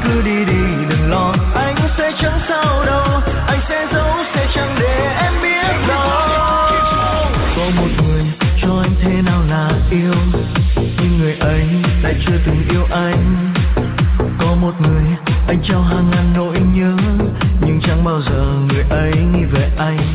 cứ đi đi đừng lo, anh sẽ chẳng sao đâu, anh sẽ giấu sẽ chẳng để em biết đâu. Có một người cho anh thế nào là yêu, nhưng người ấy lại chưa từng yêu anh. Có một người anh trao hàng ngàn nỗi nhớ, nhưng chẳng bao giờ người ấy nghĩ về anh.